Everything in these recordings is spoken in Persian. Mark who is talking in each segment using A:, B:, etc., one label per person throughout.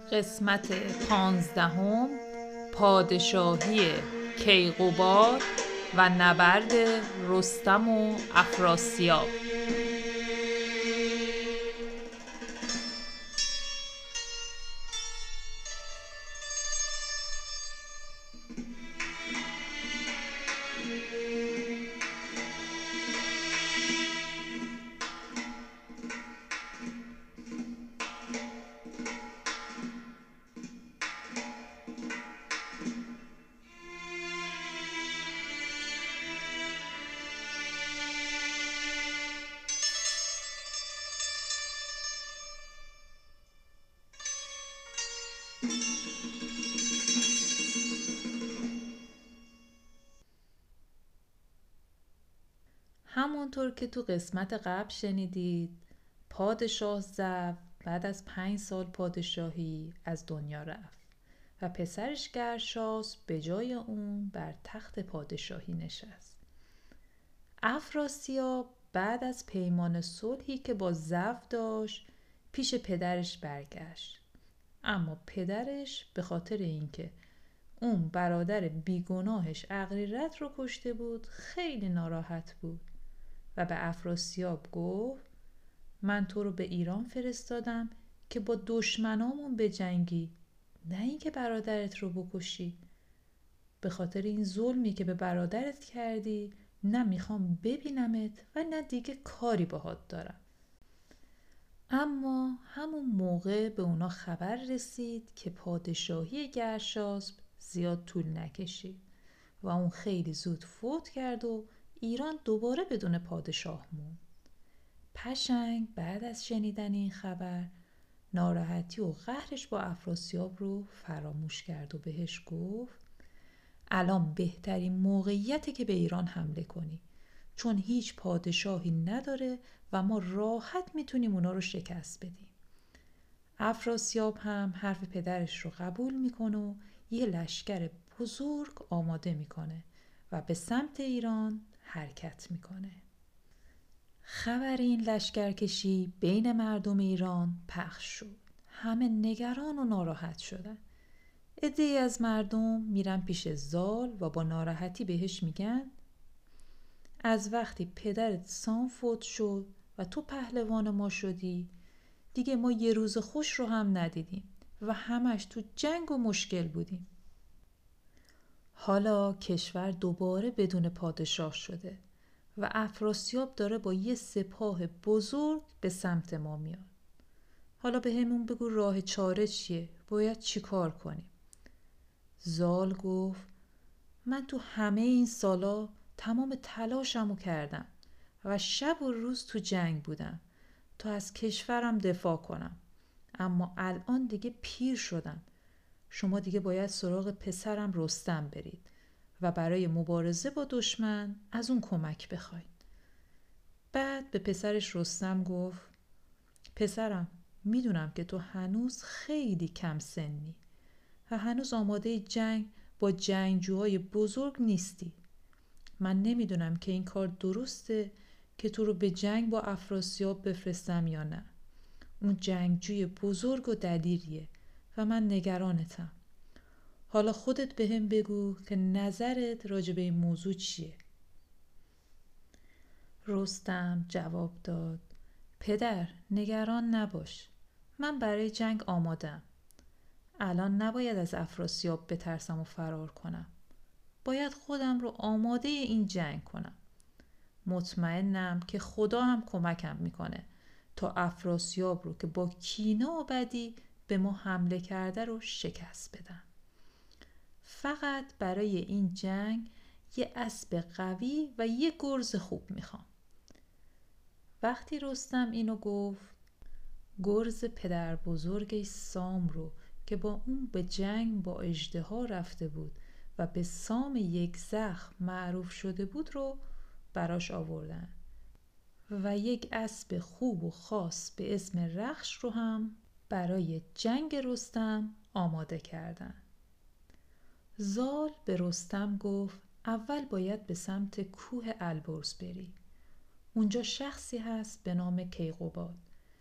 A: قسمت 15، پادشاهی کیقوباد و نبرد رستم و افراسیاب. همونطور که تو قسمت قبل شنیدید، پادشاه زو بعد از 5 سال پادشاهی از دنیا رفت و پسرش گرشاسپ به جای اون بر تخت پادشاهی نشست. افراسیاب بعد از پیمان صلحی که با زو داشت پیش پدرش برگشت، اما پدرش به خاطر اینکه اون برادر بیگناهش اغریرث رو کشته بود خیلی ناراحت بود و به افراسیاب گفت من تو رو به ایران فرستادم که با دشمنامون بجنگی، نه اینکه برادرت رو بکشی. به خاطر این ظلمی که به برادرت کردی نه میخوام ببینمت و نه دیگه کاری باهات دارم. اما همون موقع به اونا خبر رسید که پادشاهی گرشاسپ زیاد طول نکشید و اون خیلی زود فوت کرد و ایران دوباره بدون پادشاه موند. پشنگ بعد از شنیدن این خبر ناراحتی و قهرش با افراسیاب رو فراموش کرد و بهش گفت الان بهترین موقعیته که به ایران حمله کنی، چون هیچ پادشاهی نداره و ما راحت میتونیم اونا رو شکست بدیم. افراسیاب هم حرف پدرش رو قبول میکنه و یه لشکر بزرگ آماده میکنه و به سمت ایران حرکت میکنه. خبر این لشکرکشی بین مردم ایران پخش شد. همه نگران و ناراحت شدن. عده‌ای از مردم میرن پیش زال و با ناراحتی بهش میگن از وقتی پدرت سام فوت شد و تو پهلوان ما شدی دیگه ما یه روز خوش رو هم ندیدیم و همش تو جنگ و مشکل بودیم. حالا کشور دوباره بدون پادشاه شده و افراسیاب داره با یه سپاه بزرگ به سمت ما میاد. حالا به همون بگو راه چاره چیه؟ باید چی کار کنیم؟ زال گفت من تو همه این سالا تمام تلاشمو کردم و شب و روز تو جنگ بودم تا از کشورم دفاع کنم، اما الان دیگه پیر شدم. شما دیگه باید سراغ پسرم رستم برید و برای مبارزه با دشمن از اون کمک بخواید. بعد به پسرش رستم گفت پسرم میدونم که تو هنوز خیلی کم سنی و هنوز آماده جنگ با جنگجوهای بزرگ نیستی. من نمیدونم که این کار درسته که تو رو به جنگ با افراسیاب بفرستم یا نه. اون جنگجوی بزرگ و دلیریه و من نگرانتم. حالا خودت به هم بگو که نظرت راجع به این موضوع چیه؟ رستم جواب داد پدر نگران نباش، من برای جنگ آمادم. الان نباید از افراسیاب بترسم و فرار کنم. باید خودم رو آماده این جنگ کنم. مطمئنم که خدا هم کمکم میکنه تا افراسیاب رو که با کینه و بدی به ما حمله کرده رو شکست بدم. فقط برای این جنگ یه اسب قوی و یه گرز خوب میخوام. وقتی رستم اینو گفت گرز پدر بزرگش سام رو که با اون به جنگ با اژدها رفته بود و به سام یک زخم معروف شده بود رو براش آوردن و یک اسب خوب و خاص به اسم رخش رو هم برای جنگ رستم آماده کردن. زال به رستم گفت اول باید به سمت کوه البرز بری. اونجا شخصی هست به نام کیقوباد.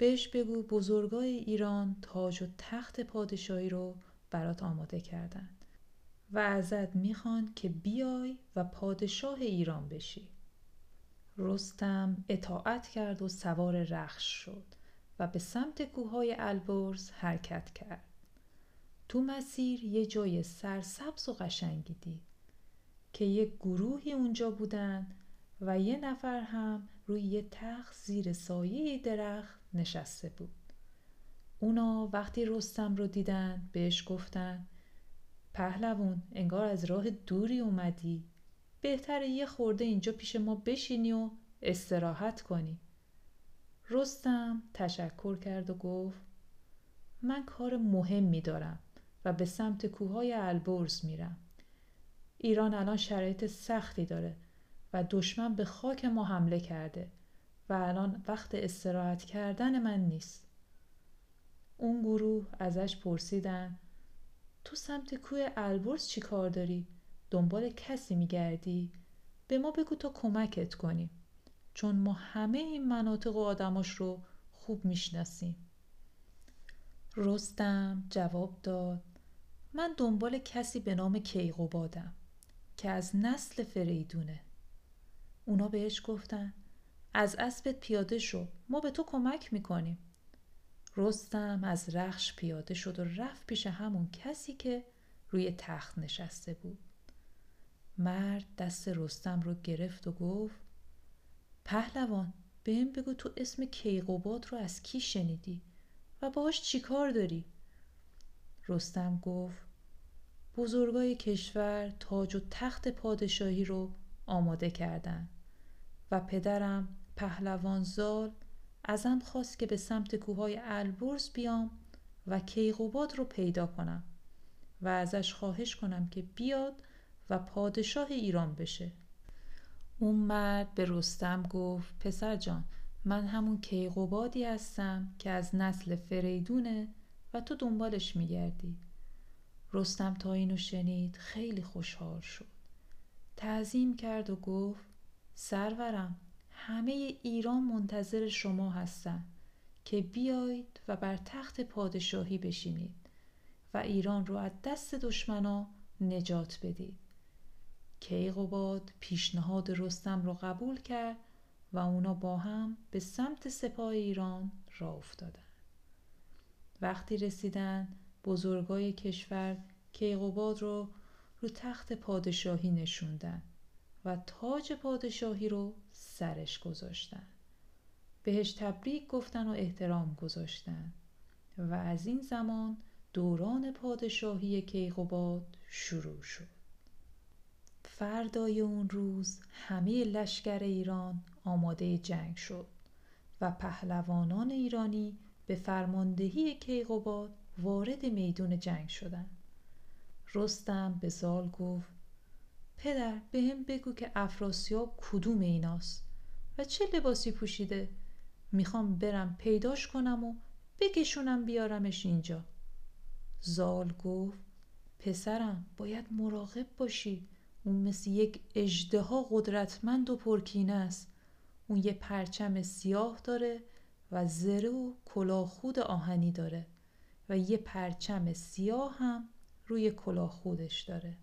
A: بهش بگو بزرگای ایران تاج و تخت پادشاهی رو برات آماده کردن و ازت میخوان که بیای و پادشاه ایران بشی. رستم اطاعت کرد و سوار رخش شد و به سمت کوههای البرز حرکت کرد. تو مسیر یه جای سرسبز و قشنگی دید که یک گروهی اونجا بودن و یه نفر هم روی یه تخت زیر سایه درخت نشسته بود. اونا وقتی رستم رو دیدن بهش گفتن پهلوان، انگار از راه دوری اومدی، بهتره یه خورده اینجا پیش ما بشینی و استراحت کنی. رستم تشکر کرد و گفت من کار مهمی دارم و به سمت کوههای البرز میرم. ایران الان شرایط سختی داره و دشمن به خاک ما حمله کرده و الان وقت استراحت کردن من نیست. اون گروه ازش پرسیدن تو سمت کوه البرز چی کار داری؟ دنبال کسی میگردی؟ به ما بگو تا کمکت کنیم، چون ما همه این مناطق و آدماش رو خوب میشناسیم. رستم جواب داد من دنبال کسی به نام کیقوبادم که از نسل فریدونه. اونا بهش گفتن از اسبت پیاده شو، ما به تو کمک میکنیم. رستم از رخش پیاده شد و رفت پیش همون کسی که روی تخت نشسته بود. مرد دست رستم رو گرفت و گفت پهلوان، بهم بگو تو اسم کیقوباد رو از کی شنیدی و باهاش چی کار داری؟ رستم گفت بزرگای کشور تاج و تخت پادشاهی رو آماده کردن و پدرم پهلوان زال ازم خواست که به سمت کوههای البرز بیام و کیقوباد رو پیدا کنم و ازش خواهش کنم که بیاد و پادشاه ایران بشه. اون مرد به رستم گفت پسر جان، من همون کیقوبادی هستم که از نسل فریدونه و تو دنبالش میگردی. رستم تا اینو شنید خیلی خوشحال شد، تعظیم کرد و گفت سرورم، همه ایران منتظر شما هستن که بیایید و بر تخت پادشاهی بشینید و ایران رو از دست دشمنا نجات بدید. کیقوباد پیشنهاد رستم رو قبول کرد و اونا با هم به سمت سپاه ایران راه افتادن. وقتی رسیدن بزرگای کشور کیقوباد رو تخت پادشاهی نشوندن و تاج پادشاهی رو سرش گذاشتن. بهش تبریک گفتن و احترام گذاشتن و از این زمان دوران پادشاهی کیقوباد شروع شد. فردای اون روز همه لشکر ایران آماده جنگ شد و پهلوانان ایرانی به فرماندهی کیقوباد وارد میدون جنگ شدند. رستم به زال گفت پدر، بهم بگو که افراسیاب کدوم ایناست و چه لباسی پوشیده؟ میخوام برم پیداش کنم و بکشونم بیارمش اینجا. زال گفت پسرم، باید مراقب باشی، اون مثل یک اژدها قدرتمند و پرکینه است. اون یه پرچم سیاه داره و زره و کلاه خود آهنی داره و یه پرچم سیاه هم روی کلاه خودش داره.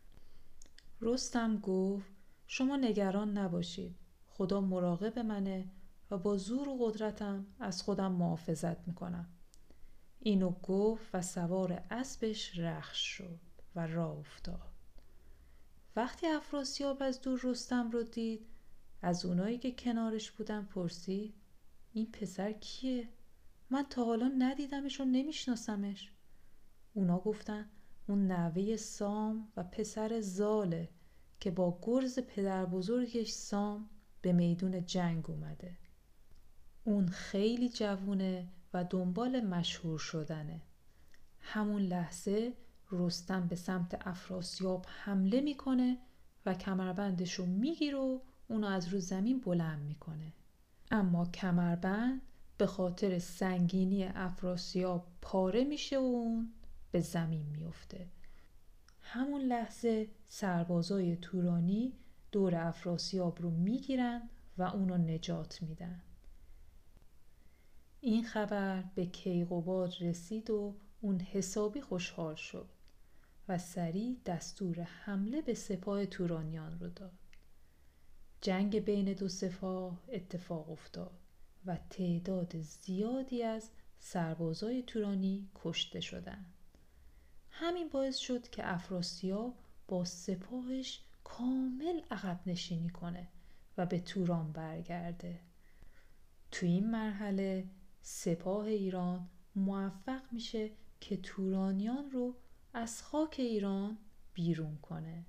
A: رستم گفت شما نگران نباشید، خدا مراقب منه و با زور و قدرتم از خودم محافظت میکنم. اینو گفت و سوار اسبش رخش شد و راه افتاد. وقتی افراسیاب از دور رستم رو دید، از اونایی که کنارش بودن پرسید این پسر کیه؟ من تا حالا ندیدمش و نمیشناسمش. اونا گفتن اون نوه سام و پسر زاله که با گرز پدر بزرگش سام به میدون جنگ اومده. اون خیلی جوونه و دنبال مشهور شدنه. همون لحظه رستم به سمت افراسیاب حمله میکنه و کمربندشو میگیره و اونو از رو زمین بلند میکنه. اما کمربند به خاطر سنگینی افراسیاب پاره میشه و اون به زمین میفته. همون لحظه سربازای تورانی دور افراسیاب رو میگیرن و اونو نجات میدن. این خبر به کیقوباد رسید و اون حسابی خوشحال شد و سریع دستور حمله به سپاه تورانیان رو داد. جنگ بین دو سپاه اتفاق افتاد و تعداد زیادی از سربازای تورانی کشته شدند. همین باعث شد که افراسیاب با سپاهش کامل عقب نشینی کنه و به توران برگرده. تو این مرحله سپاه ایران موفق میشه که تورانیان رو از خاک ایران بیرون کنه.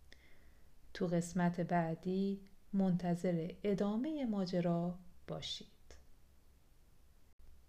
A: تو قسمت بعدی منتظر ادامه ماجرا باشید.